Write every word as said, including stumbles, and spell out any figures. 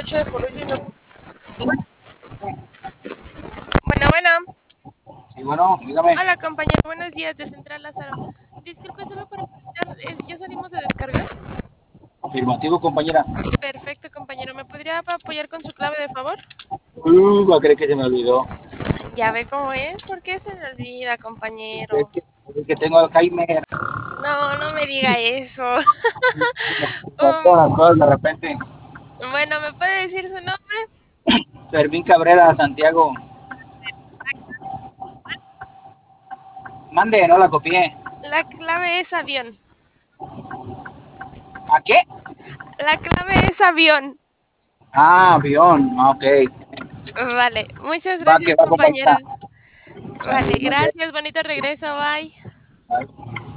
Bueno, bueno. Sí, bueno, dígame. Hola, compañero. Buenos días de Central Lázaro. Disculpe, solo para preguntar, eh, ¿ya salimos de descargar? Afirmativo, compañera. Perfecto, compañero. ¿Me podría apoyar con su clave de favor? Uh, va a creer que se me olvidó. Ya ve cómo es. ¿Por qué se me olvida, Es compañero? que, es que tengo Alzheimer. No, no me diga eso. Todas las Um, cosas de repente. bueno, ¿me puede decir su nombre? Fermín Cabrera, Santiago. Mande, no la copié. La clave es avión. ¿A qué? La clave es avión. Ah, avión. Ah, ok. Vale, muchas Va gracias, que va, compañero. compañera. Vale, Sale, no sé. gracias. Bonito regreso. Bye.